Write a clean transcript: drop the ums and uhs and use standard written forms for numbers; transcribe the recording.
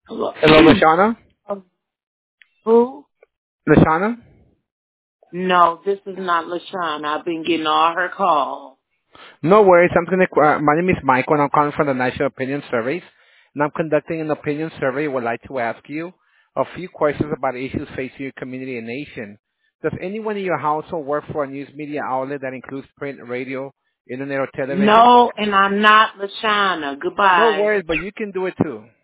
Hello, Hello, Lashana? who? Lashana? No, this is not LaShawn. I've been getting all her calls. No worries. My name is Michael, and I'm calling from the National Opinion Surveys, and I'm conducting an opinion survey. Would like to ask you a few questions about issues facing your community and nation. Does anyone in your household work for a news media outlet that includes print, radio, internet, or television? No, and I'm not LaShawna. No Goodbye. worries, but you can do it too.